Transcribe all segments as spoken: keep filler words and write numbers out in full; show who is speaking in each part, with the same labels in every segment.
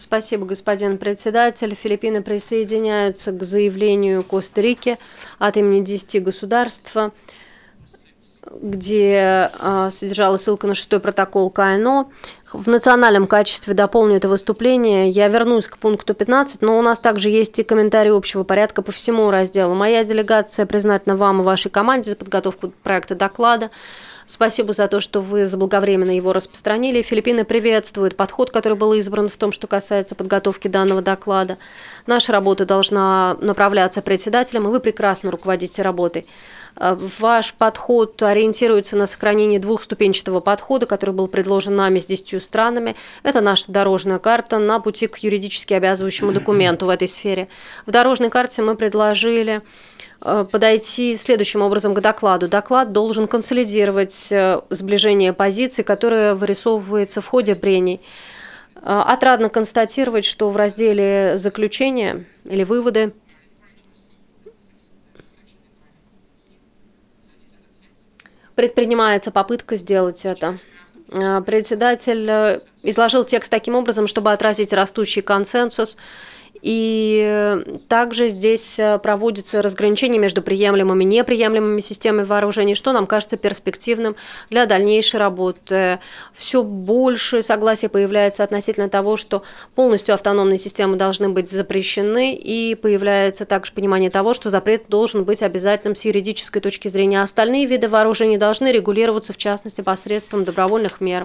Speaker 1: Спасибо, господин председатель. Филиппины присоединяются к заявлению Коста-Рики от имени десяти государств, где э, содержалась ссылка на шестой протокол КНО. В национальном качестве дополню это выступление. Я вернусь к пункту пятнадцать, но у нас также есть и комментарии общего порядка по всему разделу. Моя делегация признательна вам и вашей команде за подготовку проекта доклада. Спасибо за то, что вы заблаговременно его распространили. Филиппины приветствуют подход, который был избран в том, что касается подготовки данного доклада. Наша работа должна направляться председателем, и вы прекрасно руководите работой. Ваш подход ориентируется на сохранение двухступенчатого подхода, который был предложен нами с десятью странами. Это наша дорожная карта на пути к юридически обязывающему документу в этой сфере. В дорожной карте мы предложили подойти следующим образом к докладу. Доклад должен консолидировать сближение позиций, которое вырисовывается в ходе прений. Отрадно констатировать, что в разделе «Заключения» или «Выводы» предпринимается попытка сделать это. Председатель изложил текст таким образом, чтобы отразить растущий консенсус. И также здесь проводится разграничение между приемлемыми и неприемлемыми системами вооружений, что нам кажется перспективным для дальнейшей работы. Все больше согласия появляется относительно того, что полностью автономные системы должны быть запрещены, и появляется также понимание того, что запрет должен быть обязательным с юридической точки зрения. Остальные виды вооружений должны регулироваться, в частности, посредством добровольных мер.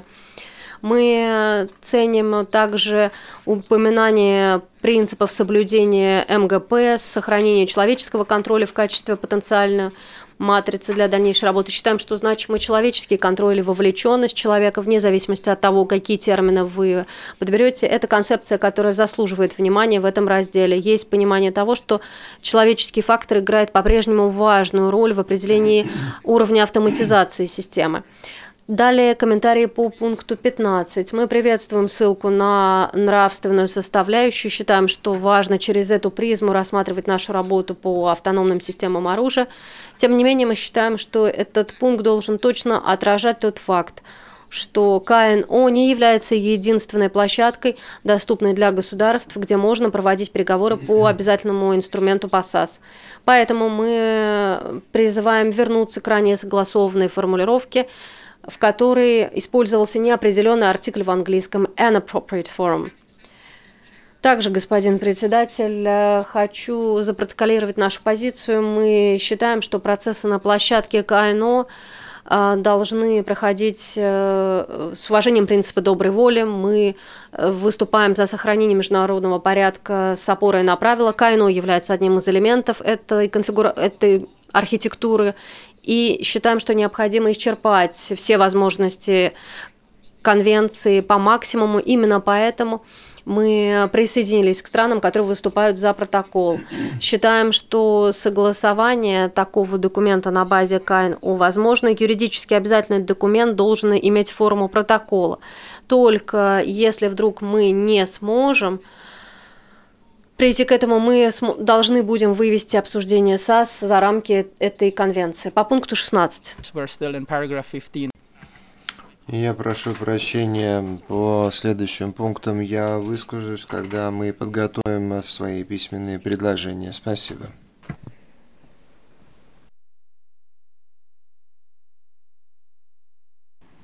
Speaker 1: Мы ценим также упоминание принципов соблюдения эм гэ пэ, сохранения человеческого контроля в качестве потенциальной матрицы для дальнейшей работы. Считаем, что значимый человеческий контроль и вовлеченность человека, вне зависимости от того, какие термины вы подберете, это концепция, которая заслуживает внимания в этом разделе. Есть понимание того, что человеческий фактор играет по-прежнему важную роль в определении уровня автоматизации системы. Далее комментарии по пункту пятнадцать. Мы приветствуем ссылку на нравственную составляющую. Считаем, что важно через эту призму рассматривать нашу работу по автономным системам оружия. Тем не менее, мы считаем, что этот пункт должен точно отражать тот факт, что ка эн о не является единственной площадкой, доступной для государств, где можно проводить переговоры по обязательному инструменту пасас. Поэтому мы призываем вернуться к ранее согласованной формулировке, в которой использовался неопределенный артикль в английском «an appropriate forum». Также, господин председатель, хочу запротоколировать нашу позицию. Мы считаем, что процессы на площадке ка эн о должны проходить с уважением принципа доброй воли. Мы выступаем за сохранение международного порядка с опорой на правила. ка эн о является одним из элементов этой, конфигура... этой архитектуры. И считаем, что необходимо исчерпать все возможности конвенции по максимуму. Именно поэтому мы присоединились к странам, которые выступают за протокол. Считаем, что согласование такого документа на базе ка эн о возможно. Юридически обязательный документ должен иметь форму протокола. Только если вдруг мы не сможем прийти к этому, мы должны будем вывести обсуждение САС за рамки этой конвенции. По пункту шестнадцать.
Speaker 2: Я прошу прощения по следующим пунктам. Я выскажусь, когда мы подготовим свои письменные предложения. Спасибо.